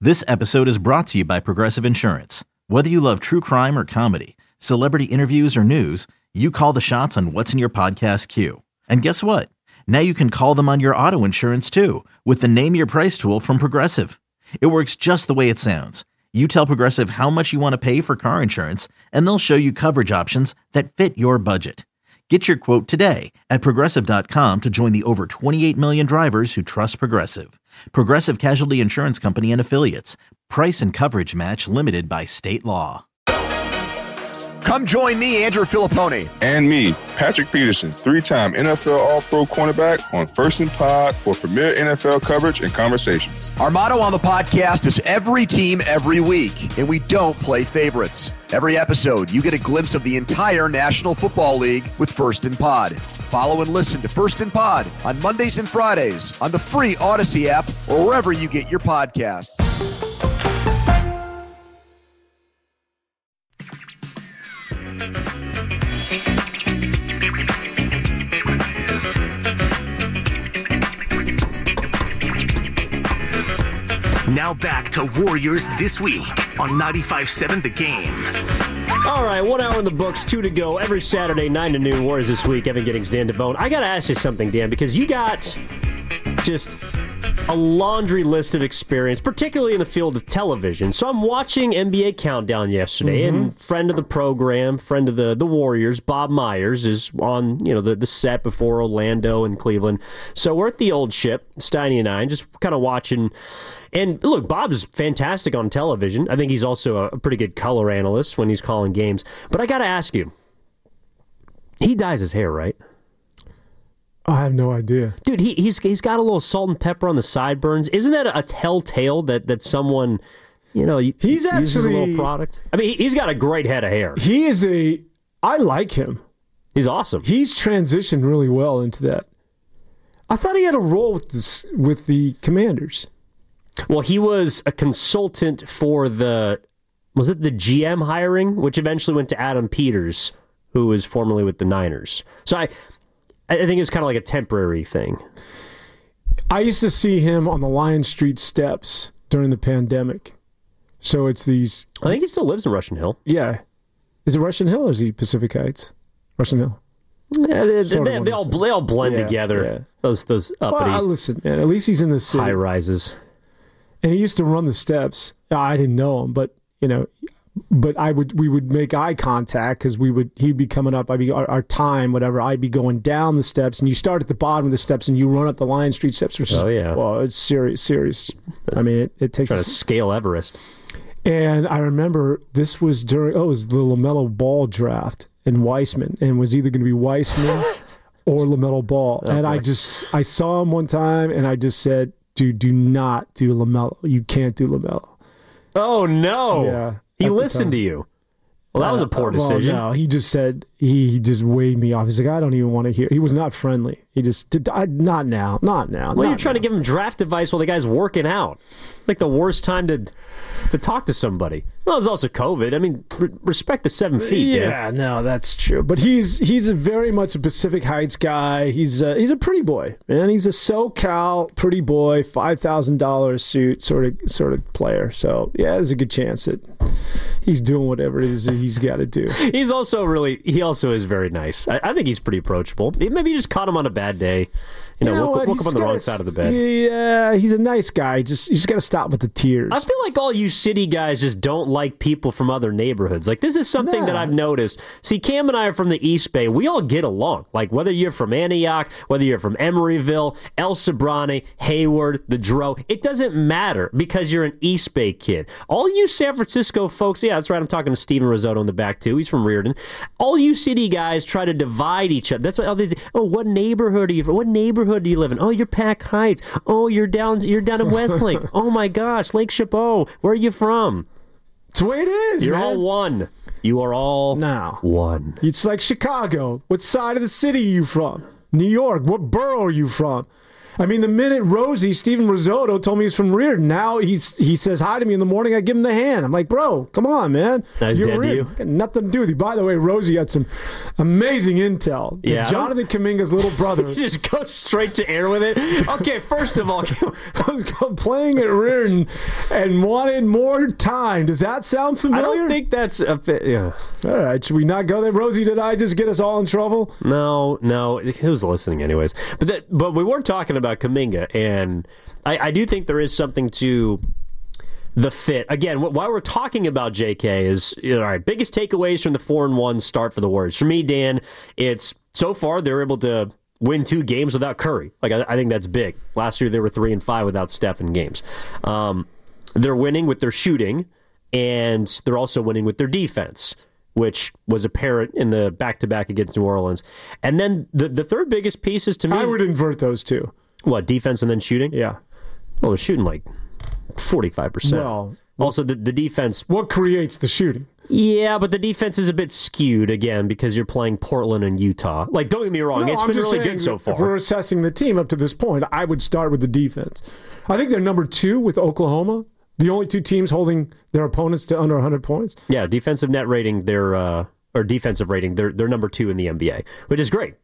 This episode is brought to you by Progressive Insurance. Whether you love true crime or comedy, celebrity interviews or news, you call the shots on what's in your podcast queue. And guess what? Now you can call them on your auto insurance too with the Name Your Price tool from Progressive. It works just the way it sounds. You tell Progressive how much you want to pay for car insurance, and they'll show you coverage options that fit your budget. Get your quote today at Progressive.com to join the over 28 million drivers who trust Progressive. Progressive Casualty Insurance Company and Affiliates. Price and coverage match limited by state law. Come join me, Andrew Filippone. And me, Patrick Peterson, 3-time NFL All-Pro cornerback on First and Pod for premier NFL coverage and conversations. Our motto on the podcast is every team, every week, and we don't play favorites. Every episode, you get a glimpse of the entire National Football League with First and Pod. Follow and listen to First and Pod on Mondays and Fridays on the free Odyssey app or wherever you get your podcasts. Now back to Warriors This Week on 95.7 The Game. All right, 1 hour in the books, 2 to go. Every Saturday, 9 to noon, Warriors This Week. Evan Giddings, Dan Devone. I got to ask you something, Dan, because you got just a laundry list of experience, particularly in the field of television. So I'm watching NBA Countdown yesterday, and friend of the program, friend of the Warriors, Bob Myers, is on the set before Orlando and Cleveland. So we're at the old ship, Steiny and I, just kind of watching. And look, Bob's fantastic on television. I think he's also a pretty good color analyst when he's calling games. But I got to ask you, he dyes his hair, right? I have no idea. Dude, he's got a little salt and pepper on the sideburns. Isn't that a telltale that someone, he's actually uses a little product? I mean, he's got a great head of hair. I like him. He's awesome. He's transitioned really well into that. I thought he had a role with the Commanders. Well, he was a consultant for the GM hiring, which eventually went to Adam Peters, who was formerly with the Niners. So I think it's kind of like a temporary thing. I used to see him on the Lion Street steps during the pandemic. So it's these... I think he still lives in Russian Hill. Yeah. Is it Russian Hill or is he Pacific Heights? Russian Hill. Yeah, they all blend together. Yeah. Those uppity... Well, listen, man, at least he's in the city. High rises. And he used to run the steps. I didn't know him, but we would make eye contact because he'd be coming up. Our time, whatever. I'd be going down the steps, and you start at the bottom of the steps, and you run up the Lion Street steps. Which it's serious. I mean, it takes trying to scale Everest. And I remember this was it was the LaMelo Ball draft in Weissman, and it was either going to be Weissman or LaMelo Ball. And I saw him one time, and I just said, "Dude, do not do LaMelo. You can't do LaMelo." Oh no! Yeah. He listened to you. Well, that was a poor decision. No, he just said, he just waved me off. He's like, I don't even want to hear. He was not friendly. He just, not now. Well, you're trying to give him draft advice while the guy's working out. It's like the worst time to talk to somebody. Well, it's also COVID. I mean, respect the 7 feet, yeah, dude. No, that's true. But he's a very much a Pacific Heights guy. He's a pretty boy, man. He's a SoCal pretty boy, $5,000 suit sort of player. So yeah, there's a good chance that he's doing whatever it is that he's got to do. He also is very nice. I think he's pretty approachable. Maybe you just caught him on a bad day. Woke up on the wrong side of the bed. Yeah, he's a nice guy. You just got to stop with the tears. I feel like all you city guys just don't like people from other neighborhoods. Like, this is something that I've noticed. See, Cam and I are from the East Bay. We all get along. Like, whether you're from Antioch, whether you're from Emeryville, El Sobrante, Hayward, the Dro, it doesn't matter because you're an East Bay kid. All you San Francisco folks, yeah, that's right, I'm talking to Steven Risotto in the back, too. He's from Reardon. All you city guys try to divide each other. That's what they do. Oh, what neighborhood are you from? What neighborhood do you live in? Oh, you're Pack Heights. Oh, you're down in Westlake. Oh my gosh, Lake Chapeau. Where are you from? It's the way it is, You're man. all one. You are all one. It's like Chicago. What side of the city are you from? New York. What borough are you from? I mean, the minute Steven Risotto told me he's from Reardon, now he says hi to me in the morning, I give him the hand. I'm like, bro, come on, man. Nice dead to you. Got nothing to do with you. By the way, Rosie had some amazing intel. Yeah. Jonathan Kuminga's little brother. You just go straight to air with it. Okay, first of all, playing at Reardon and wanted more time. Does that sound familiar? I don't think that's a fit. Yeah. All right, should we not go there? Rosie, did I just get us all in trouble? No, who's listening anyways? But we were talking about Kuminga, and I do think there is something to the fit. Again, while we're talking about JK is, all right, biggest takeaways from the 4-1 start for the Warriors. For me, Dan, it's so far they're able to win 2 games without Curry. Like I think that's big. Last year they were 3-5 without Steph in games. They're winning with their shooting, and they're also winning with their defense, which was apparent in the back-to-back against New Orleans. And then the third biggest piece is, to me, I would invert those two. What, defense and then shooting? Yeah. Well, they're shooting like 45%. Well, also, the defense... What creates the shooting? Yeah, but the defense is a bit skewed, again, because you're playing Portland and Utah. Like, don't get me wrong, it's been really good so far. If we're assessing the team up to this point, I would start with the defense. I think they're number 2 with Oklahoma. The only 2 teams holding their opponents to under 100 points. Yeah, defensive net rating, or defensive rating, they're number 2 in the NBA, which is great.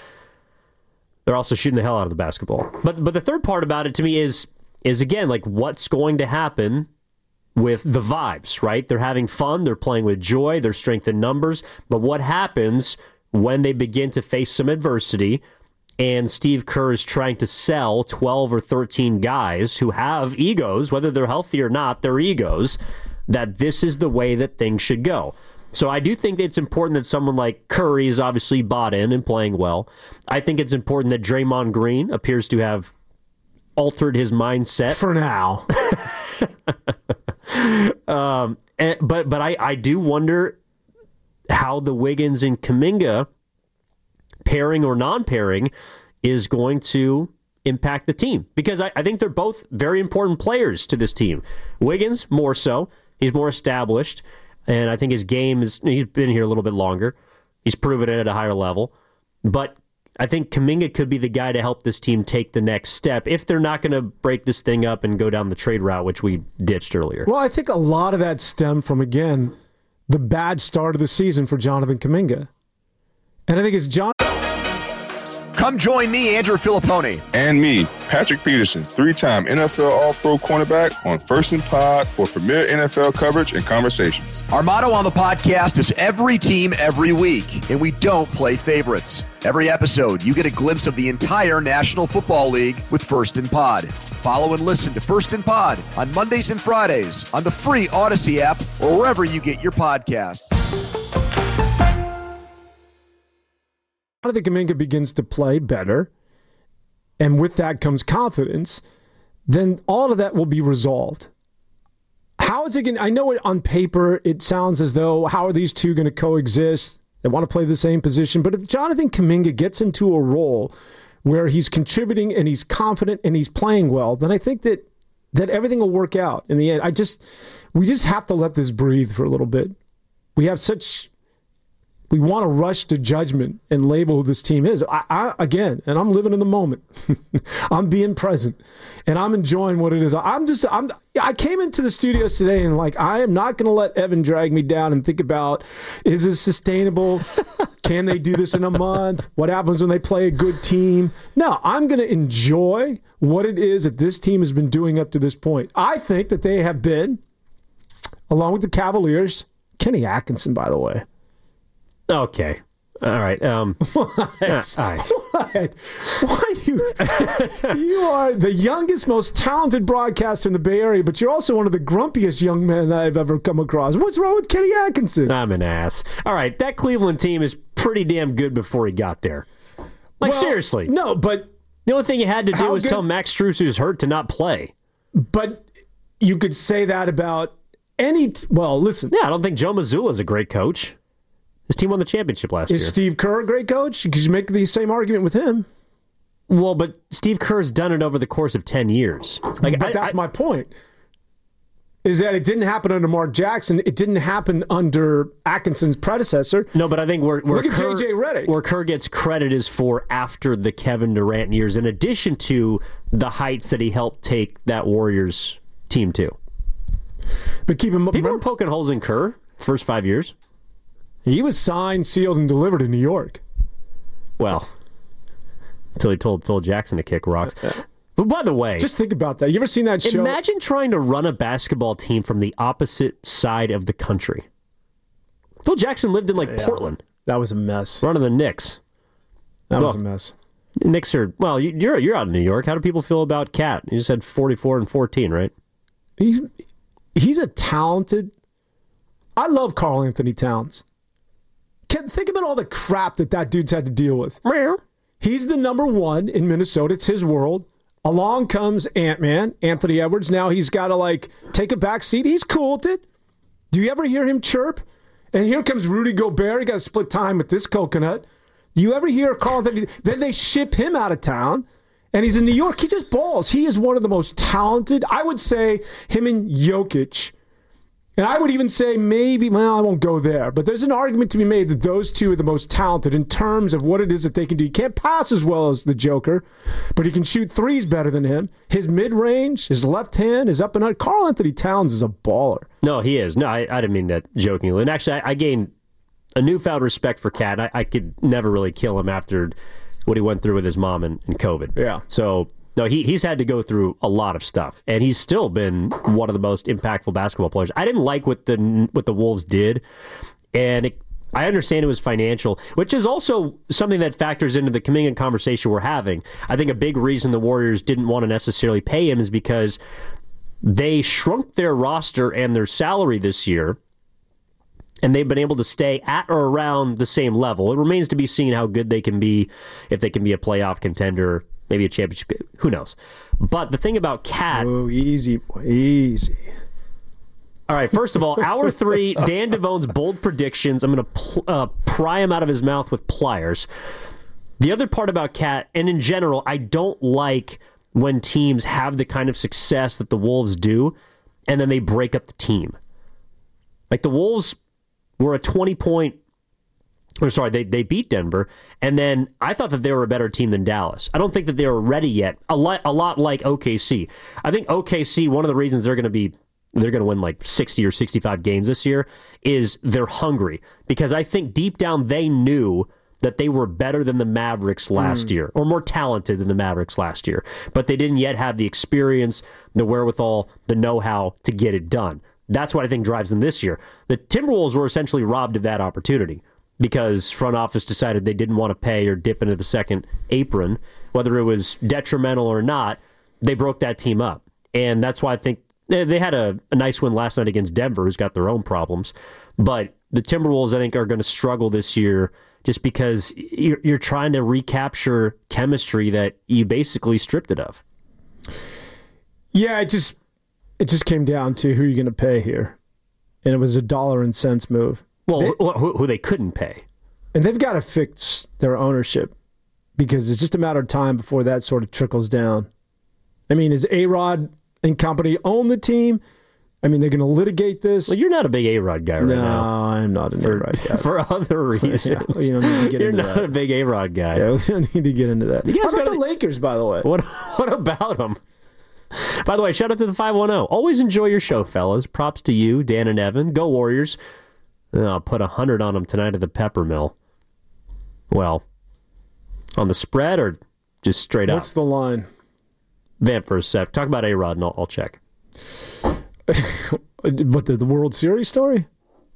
They're also shooting the hell out of the basketball. But the third part about it to me is again, like, what's going to happen with the vibes, right? They're having fun, they're playing with joy, they're strength in numbers, but what happens when they begin to face some adversity and Steve Kerr is trying to sell 12 or 13 guys who have egos, whether they're healthy or not, they're egos, that this is the way that things should go. So I do think it's important that someone like Curry is obviously bought in and playing well. I think it's important that Draymond Green appears to have altered his mindset. For now. But I do wonder how the Wiggins and Kuminga pairing or non-pairing is going to impact the team. Because I think they're both very important players to this team. Wiggins, more so. He's more established. And I think his game he's been here a little bit longer. He's proven it at a higher level. But I think Kuminga could be the guy to help this team take the next step if they're not going to break this thing up and go down the trade route, which we ditched earlier. Well, I think a lot of that stemmed from, again, the bad start of the season for Jonathan Kuminga. And I think it's Come join me, Andrew Filippone. And me, Patrick Peterson, 3-time NFL All-Pro cornerback on First and Pod for premier NFL coverage and conversations. Our motto on the podcast is every team, every week, and we don't play favorites. Every episode, you get a glimpse of the entire National Football League with First and Pod. Follow and listen to First and Pod on Mondays and Fridays on the free Odyssey app or wherever you get your podcasts. Jonathan Kuminga begins to play better, and with that comes confidence, then all of that will be resolved. How is it going? I know it on paper, it sounds as though, how are these two going to coexist? They want to play the same position, but if Jonathan Kuminga gets into a role where he's contributing and he's confident and he's playing well, then I think that everything will work out in the end. We just have to let this breathe for a little bit. We want to rush to judgment and label who this team is. Again, and I'm living in the moment. I'm being present, and I'm enjoying what it is. I came into the studios today and I am not going to let Evan drag me down and think about, is this sustainable? Can they do this in a month? What happens when they play a good team? No, I'm going to enjoy what it is that this team has been doing up to this point. I think that they have been, along with the Cavaliers, Kenny Atkinson, by the way. Okay. All right. What? Why you are the youngest, most talented broadcaster in the Bay Area, but you're also one of the grumpiest young men that I've ever come across. What's wrong with Kenny Atkinson? I'm an ass. All right. That Cleveland team is pretty damn good before he got there. Seriously. No, but the only thing you had to do was tell Max Strus, who's hurt, to not play. But you could say that about any... well, listen. Yeah, I don't think Joe Mazzulla is a great coach. His team won the championship last year. Is Steve Kerr a great coach? Could you make the same argument with him? Well, but Steve Kerr's done it over the course of 10 years. But that's my point. is that it didn't happen under Mark Jackson. It didn't happen under Atkinson's predecessor. No, but I think where Look at Kerr, J.J. Redick. Where Kerr gets credit is for after the Kevin Durant years, in addition to the heights that he helped take that Warriors team to. But people were poking holes in Kerr first 5 years. He was signed, sealed, and delivered in New York. Well, until he told Phil Jackson to kick rocks. But by the way, just think about that. You ever seen that show? Imagine trying to run a basketball team from the opposite side of the country. Phil Jackson lived in Portland. That was a mess. Running the Knicks. That was a mess. Knicks are, well, you're out in New York. How do people feel about Cat? You just had 44 and 14, right? He's a talented. I love Karl Anthony Towns. Think about all the crap that dude's had to deal with. He's the number one in Minnesota. It's his world. Along comes Ant-Man, Anthony Edwards. Now he's got to take a back seat. He's cool with it. Do you ever hear him chirp? And here comes Rudy Gobert. He got to split time with this coconut. Do you ever hear Karl Anthony? Then they ship him out of town, and he's in New York. He just balls. He is one of the most talented. I would say him and Jokic. And I would even say I won't go there. But there's an argument to be made that those two are the most talented in terms of what it is that they can do. He can't pass as well as the Joker, but he can shoot threes better than him. His mid-range, his left hand, his up and out. Karl Anthony Towns is a baller. No, he is. No, I didn't mean that jokingly. And actually, I gained a newfound respect for Cat. I could never really kill him after what he went through with his mom and COVID. Yeah. So... No, he's had to go through a lot of stuff, and he's still been one of the most impactful basketball players. I didn't like what the Wolves did, and I understand it was financial, which is also something that factors into the Kuminga conversation we're having. I think a big reason the Warriors didn't want to necessarily pay him is because they shrunk their roster and their salary this year, and they've been able to stay at or around the same level. It remains to be seen how good they can be, if they can be a playoff contender, maybe a championship. Who knows? But the thing about Cat... Oh, easy, boy, easy. All right, first of all, hour 3, Dan Devone's bold predictions. I'm going to pry him out of his mouth with pliers. The other part about Cat, and in general, I don't like when teams have the kind of success that the Wolves do, and then they break up the team. Like the Wolves were a 20-point... They beat Denver, and then I thought that they were a better team than Dallas. I don't think that they were ready yet. A lot like OKC. I think OKC, one of the reasons they're going to win 60 or 65 games this year is they're hungry. Because I think deep down they knew that they were better than the Mavericks last year, or more talented than the Mavericks last year. But they didn't yet have the experience, the wherewithal, the know-how to get it done. That's what I think drives them this year. The Timberwolves were essentially robbed of that opportunity, because front office decided they didn't want to pay or dip into the second apron. Whether it was detrimental or not, they broke that team up. And that's why I think they had a nice win last night against Denver, who's got their own problems. But the Timberwolves, I think, are going to struggle this year just because you're trying to recapture chemistry that you basically stripped it of. Yeah, it just came down to who you're going to pay here. And it was a dollar and cents move. Well, who they couldn't pay. And they've got to fix their ownership, because it's just a matter of time before that sort of trickles down. I mean, is A-Rod and company own the team? I mean, they're going to litigate this. Well, you're not a big A-Rod guy right now. No, I'm not an A-Rod guy. For other reasons. Yeah, we don't need to get you're into not that. a big A-Rod guy. Yeah, we don't need to get into that. How about the Lakers, by the way? What about them? By the way, shout out to the 510. Always enjoy your show, fellas. Props to you, Dan and Evan. Go Warriors. I'll put 100 on them tonight at the Pepper Mill. Well, on the spread or just straight up? What's the line? Vamp for a sec. Talk about A-Rod and I'll check. What, the World Series story?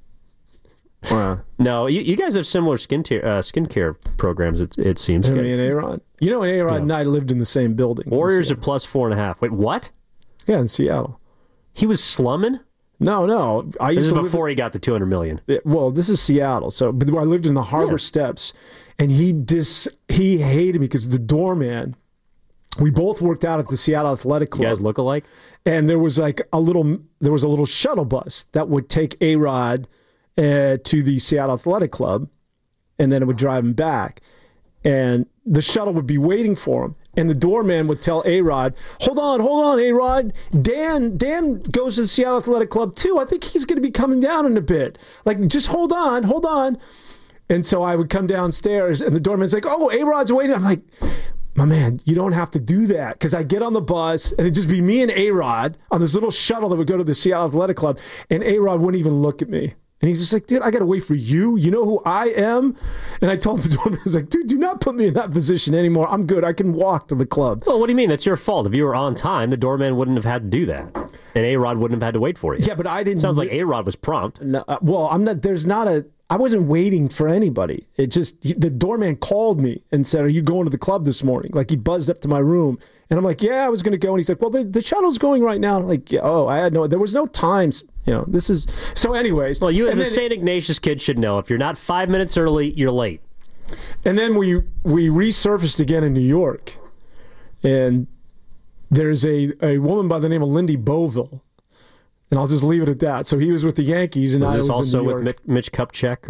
No, you guys have similar skincare programs, it seems. I mean, A-Rod. You know, A-Rod and I lived in the same building. Warriors are plus 4.5. Wait, what? Yeah, in Seattle. He was slumming? No. This is before he got the $200 million. Well, this is Seattle. But I lived in the Harbor Steps, and he hated me because the doorman. We both worked out at the Seattle Athletic Club. You guys look alike? And there was a little shuttle bus that would take A-Rod to the Seattle Athletic Club, and then it would drive him back. And the shuttle would be waiting for him. and the doorman would tell A-Rod, hold on, A-Rod. Dan goes to the Seattle Athletic Club too. I think he's going to be coming down in a bit. Like, just hold on. And so I would come downstairs, and the doorman's like, oh, A-Rod's waiting. I'm like, my man, you don't have to do that. Because I get on the bus, and it'd just be me and A-Rod on this little shuttle that would go to the Seattle Athletic Club, and A-Rod wouldn't even look at me. And he's just like, dude, I got to wait for you. You know who I am? And I told the doorman, I was like, dude, do not put me in that position anymore. I'm good. I can walk to the club. Well, what do you mean? That's your fault. If you were on time, the doorman wouldn't have had to do that. And A-Rod wouldn't have had to wait for you. Yeah, but I didn't. Sounds like A-Rod was prompt. No, well, I wasn't waiting for anybody. It just, the doorman called me and said, are you going to the club this morning? Like, he buzzed up to my room. And I'm like, yeah, I was going to go. And he's like, well, the shuttle's going right now. I'm like, yeah, there was no times. This is, so anyways. Well, you as a St. Ignatius kid should know, if you're not 5 minutes early, you're late. And then we resurfaced again in New York. And there's a woman by the name of Lindy Boville. And I'll just leave it at that. So he was with the Yankees, and I was also in New York. with Mitch Kupchak?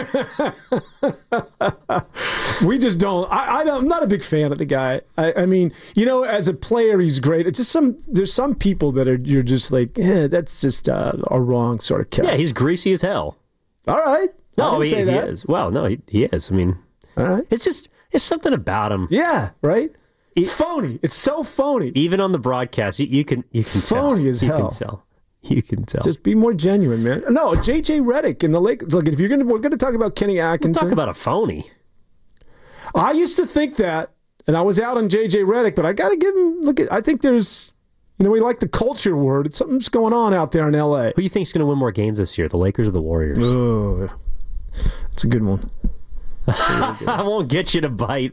Or we just don't. I'm not a big fan of the guy. I mean, as a player, he's great. It's just there's some people that you're just like, that's just a wrong sort of cat. Yeah, he's greasy as hell. All right. No, he is. Well, no, he is. I mean, all right. It's something about him. Yeah, right. Phony. It's so phony. Even on the broadcast, you can tell. Phony as hell. You can tell. Just be more genuine, man. No, J.J. Redick and the Lakers. Look, if we're going to talk about Kenny Atkinson. We'll talk about a phony. I used to think that, and I was out on J.J. Redick, but I got to give him. I think there's, we like the culture word. Something's going on out there in L.A. Who do you think's going to win more games this year, the Lakers or the Warriors? Oh, that's a good one. I won't get you to bite.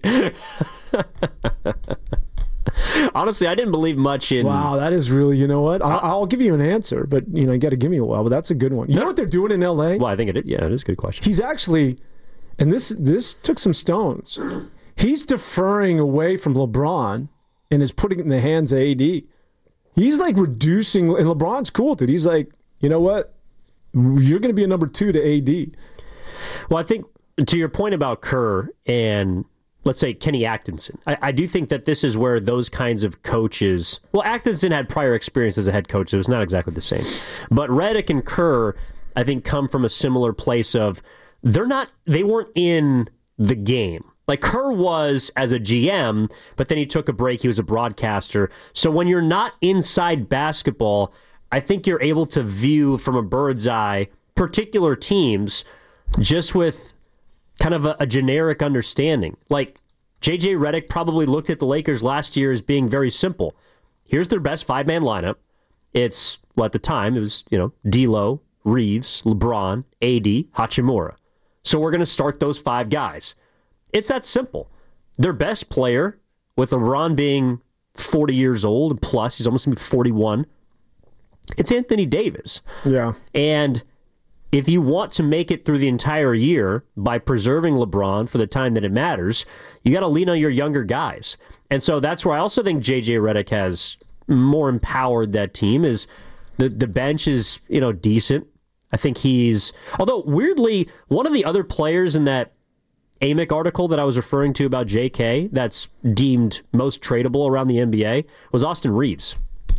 Honestly, I didn't believe much in... Wow, that is really, you know what? I'll give you an answer, but you got to give me a while. But that's a good one. You know what they're doing in L.A.? Well, I think it is a good question. He's actually, and this took some stones, he's deferring away from LeBron and is putting it in the hands of AD. He's like reducing, and LeBron's cool with it. He's like, you know what? You're going to be a number 2 to AD. Well, I think, to your point about Kerr and... let's say Kenny Atkinson. I do think that this is where those kinds of coaches... Well, Atkinson had prior experience as a head coach, so it's not exactly the same. But Redick and Kerr, I think, come from a similar place of... They weren't in the game. Like, Kerr was as a GM, but then he took a break. He was a broadcaster. So when you're not inside basketball, I think you're able to view from a bird's eye particular teams just with... kind of a generic understanding. Like, J.J. Redick probably looked at the Lakers last year as being very simple. Here's their best 5-man lineup. It's, at the time, it was, D'Lo, Reeves, LeBron, AD, Hachimura. So we're going to start those 5 guys. It's that simple. Their best player, with LeBron being 40 years old, plus, he's almost going to be 41, it's Anthony Davis. Yeah. And... if you want to make it through the entire year by preserving LeBron for the time that it matters, you got to lean on your younger guys. And so that's where I also think J.J. Redick has more empowered that team. Is the bench is, decent. I think although weirdly, one of the other players in that Amick article that I was referring to about J.K. that's deemed most tradable around the NBA was Austin Reeves.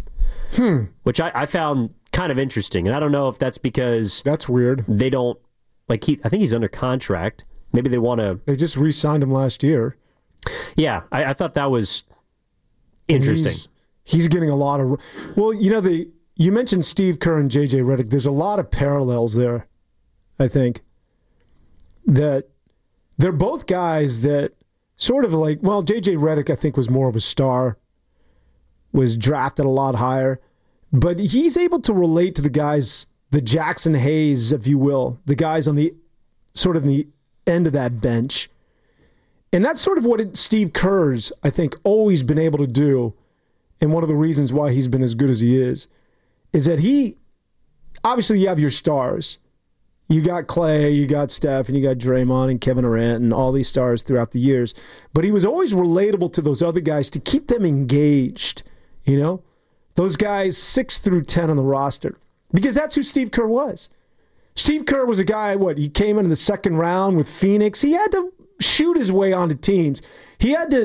Which I found kind of interesting, and I don't know if that's because that's weird. They don't I think he's under contract. Maybe they want to. They just re-signed him last year. Yeah, I thought that was interesting. He's getting a lot of. Well, you mentioned Steve Kerr and J.J. Redick. There's a lot of parallels there. I think that they're both guys that sort of like. Well, J.J. Redick I think was more of a star. Was drafted a lot higher. But he's able to relate to the guys, the Jackson Hayes, if you will, the guys on the sort of the end of that bench. And that's sort of what Steve Kerr's, I think, always been able to do. And one of the reasons why he's been as good as he is that obviously you have your stars. You got Clay, you got Steph, and you got Draymond and Kevin Durant and all these stars throughout the years. But he was always relatable to those other guys to keep them engaged, Those guys 6 through 10 on the roster. Because that's who Steve Kerr was. Steve Kerr was a guy, he came into the second round with Phoenix. He had to shoot his way onto teams. He had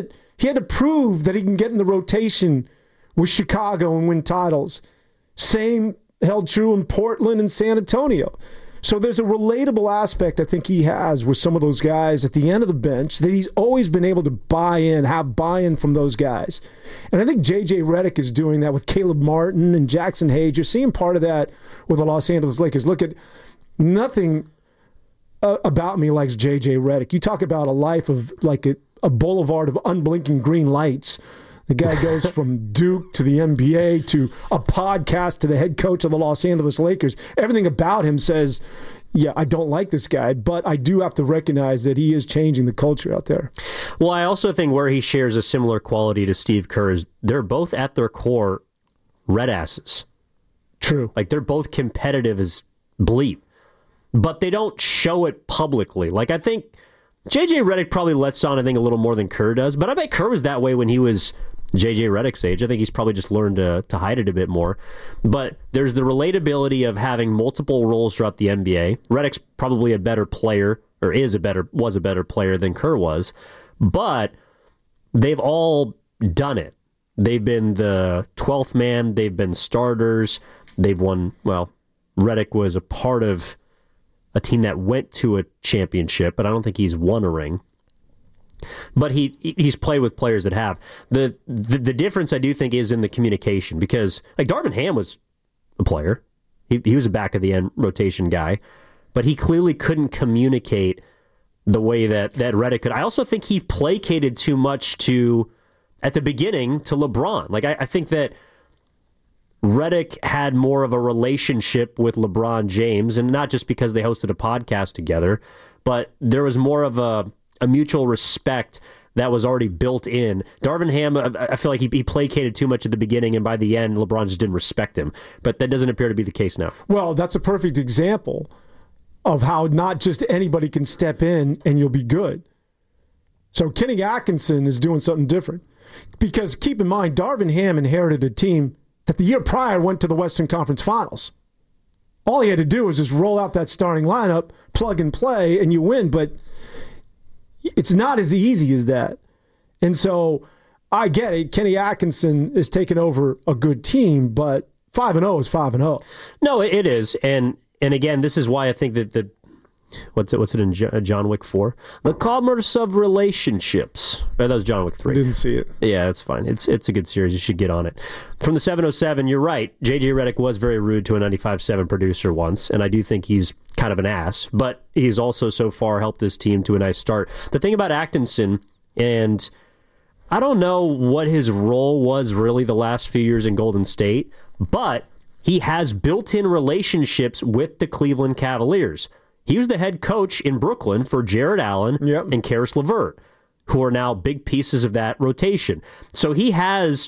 He had to prove that he can get in the rotation with Chicago and win titles. Same held true in Portland and San Antonio. So there's a relatable aspect I think he has with some of those guys at the end of the bench that he's always been able to have buy-in from those guys. And I think J.J. Redick is doing that with Caleb Martin and Jackson Hayes. You're seeing part of that with the Los Angeles Lakers. Look at nothing about me likes J.J. Redick. You talk about a life of like a boulevard of unblinking green lights. The guy goes from Duke to the NBA to a podcast to the head coach of the Los Angeles Lakers. Everything about him says, yeah, I don't like this guy, but I do have to recognize that he is changing the culture out there. Well, I also think where he shares a similar quality to Steve Kerr is they're both at their core red asses. True. Like they're both competitive as bleep, but they don't show it publicly. Like I think J.J. Redick probably lets on, I think, a little more than Kerr does, but I bet Kerr was that way when he was J.J. Redick's age. I think he's probably just learned to hide it a bit more. But there's the relatability of having multiple roles throughout the NBA. Redick's probably a better player, or was a better player than Kerr was, but they've all done it. They've been the 12th man, they've been starters, they've won, well, Redick was a part of a team that went to a championship, but I don't think he's won a ring. But he's played with players that have. The difference, I do think, is in the communication, because like Darvin Ham was a player. He was a back-of-the-end rotation guy, but he clearly couldn't communicate the way that Redick could. I also think he placated too much at the beginning, to LeBron. Like, I think that Redick had more of a relationship with LeBron James, and not just because they hosted a podcast together, but there was more of a mutual respect that was already built in. Darvin Ham, I feel like he placated too much at the beginning, and by the end, LeBron just didn't respect him. But that doesn't appear to be the case now. Well, that's a perfect example of how not just anybody can step in and you'll be good. So Kenny Atkinson is doing something different. Because keep in mind, Darvin Ham inherited a team that the year prior went to the Western Conference Finals. All he had to do was just roll out that starting lineup, plug and play, and you win. But it's not as easy as that. And so I get it. Kenny Atkinson is taking over a good team, but 5-0 is 5-0. No, it is. And again, this is why I think that what's it in John Wick 4? The Commerce of Relationships. That was John Wick 3. I didn't see it. Yeah, it's fine. It's a good series. You should get on it. From the 707, you're right. J.J. Redick was very rude to a 95.7 producer once, and I do think he's kind of an ass, but he's also so far helped this team to a nice start. The thing about Atkinson, and I don't know what his role was really the last few years in Golden State, but he has built-in relationships with the Cleveland Cavaliers. He was the head coach in Brooklyn for Jared Allen and Karis LeVert, who are now big pieces of that rotation. So he has,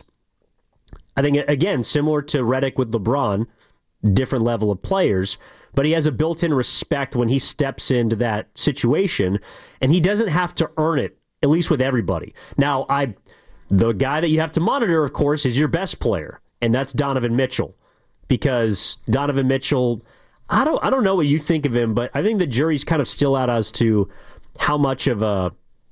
I think, again, similar to Redick with LeBron, different level of players, but he has a built-in respect when he steps into that situation, and he doesn't have to earn it, at least with everybody. Now, the guy that you have to monitor, of course, is your best player, and that's Donovan Mitchell, because Donovan Mitchell, I don't know what you think of him, but I think the jury's kind of still out as to how much of an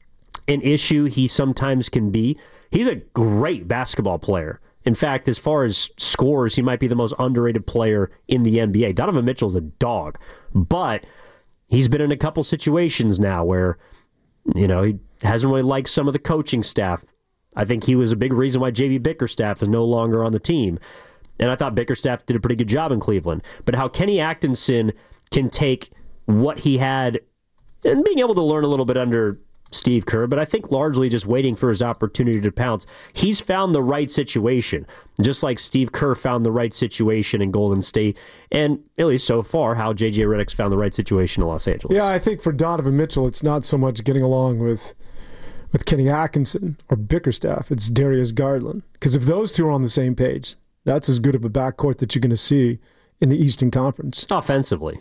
issue he sometimes can be. He's a great basketball player. In fact, as far as scores, he might be the most underrated player in the NBA. Donovan Mitchell's a dog, but he's been in a couple situations now where, he hasn't really liked some of the coaching staff. I think he was a big reason why J.B. Bickerstaff is no longer on the team. And I thought Bickerstaff did a pretty good job in Cleveland. But how Kenny Atkinson can take what he had and being able to learn a little bit under Steve Kerr, but I think largely just waiting for his opportunity to pounce. He's found the right situation, just like Steve Kerr found the right situation in Golden State, and at least so far, how J.J. Redick's found the right situation in Los Angeles. Yeah, I think for Donovan Mitchell, it's not so much getting along with Kenny Atkinson or Bickerstaff. It's Darius Garland. Because if those two are on the same page, that's as good of a backcourt that you're going to see in the Eastern Conference. Offensively.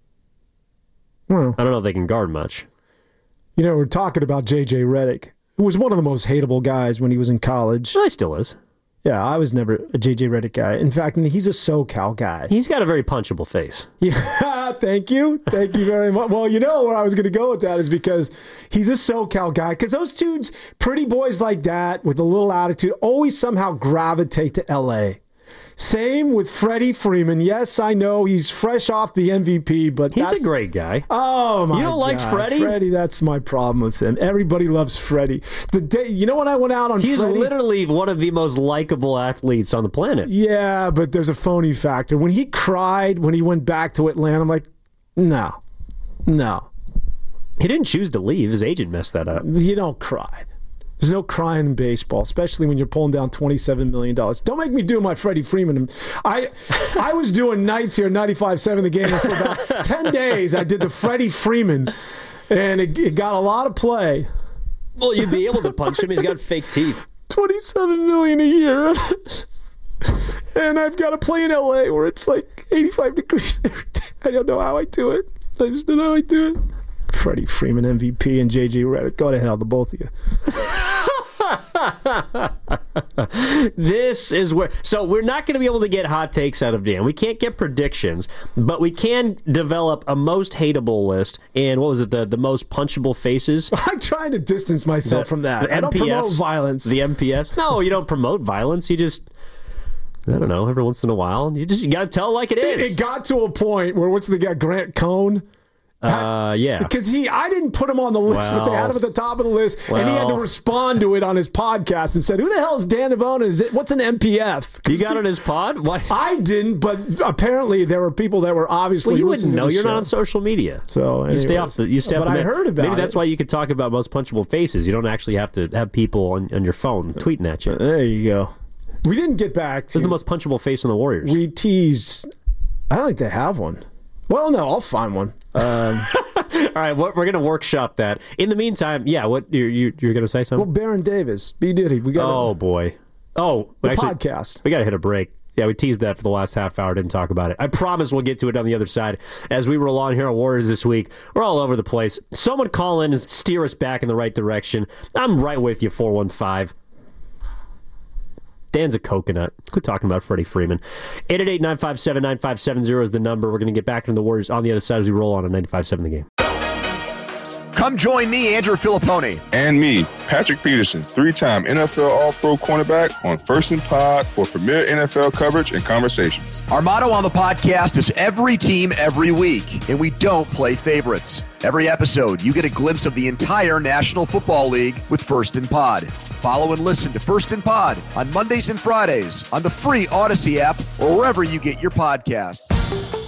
Well, I don't know if they can guard much. We're talking about J.J. Redick, who was one of the most hateable guys when he was in college. Well, he still is. Yeah, I was never a JJ Redick guy. In fact, he's a SoCal guy. He's got a very punchable face. Yeah, thank you. Thank you very much. Well, you know where I was going to go with that is because he's a SoCal guy. Because those dudes, pretty boys like that with a little attitude, always somehow gravitate to L.A. Same with Freddie Freeman. Yes, I know he's fresh off the MVP, but he's a great guy. Oh my! You don't like Freddie? Freddie, that's my problem with him. Everybody loves Freddie. The day, you know, when I went out on, he's Freddie, literally one of the most likable athletes on the planet. Yeah, but there's a phony factor. When he cried when he went back to Atlanta, I'm like, no. He didn't choose to leave. His agent messed that up. You don't cry. There's no crying in baseball, especially when you're pulling down $27 million. Don't make me do my Freddie Freeman. I was doing nights here, 95.7 The Game, and for about 10 days I did the Freddie Freeman, and it got a lot of play. Well, you'd be able to punch him. He's got fake teeth. $27 million a year. And I've got to play in L.A. where it's like 85 degrees every day. I don't know how I do it. I just don't know how I do it. Freddie Freeman, MVP, and JJ Redick. Go to hell, the both of you. This is where... So we're not going to be able to get hot takes out of Dan. We can't get predictions, but we can develop a most hateable list. And what was it? The most punchable faces? I'm trying to distance myself from that. I don't promote violence. The MPFs? No, you don't promote violence. You just... I don't know. Every once in a while, you got to tell it like it is. It got to a point where, what's the guy, Grant Cohn? Yeah. Because I didn't put him on the list, but they had him at the top of the list, and he had to respond to it on his podcast and said, who the hell is Dan Devone? What's an MPF? You got on his pod? What? I didn't, but apparently there were people that were obviously you listening wouldn't know. to the You're show. not on social media. So you stay off the But I heard about Maybe that's why you could talk about most punchable faces. You don't actually have to have people on your phone tweeting at you. There you go. We didn't get back to... This is the most punchable face in the Warriors. We teased... I don't think they have one. Well, no, I'll find one. All right, we're going to workshop that. In the meantime, yeah, what you're going to say something? Well, Baron Davis, B. Diddy. We got. Oh boy. Oh, the podcast. We got to hit a break. Yeah, we teased that for the last half hour. Didn't talk about it. I promise we'll get to it on the other side as we roll on here on Warriors this week. We're all over the place. Someone call in and steer us back in the right direction. I'm right with you, 415. Dan's a coconut. Quit talking about Freddie Freeman. 888-957-9570 is the number. We're going to get back into the Warriors on the other side as we roll on 95.7 The Game. Come join me, Andrew Filippone. And me, Patrick Peterson, 3-time NFL All-Pro cornerback on First and Pod for premier NFL coverage and conversations. Our motto on the podcast is every team, every week, and we don't play favorites. Every episode, you get a glimpse of the entire National Football League with First and Pod. Follow and listen to First and Pod on Mondays and Fridays on the free Odyssey app or wherever you get your podcasts.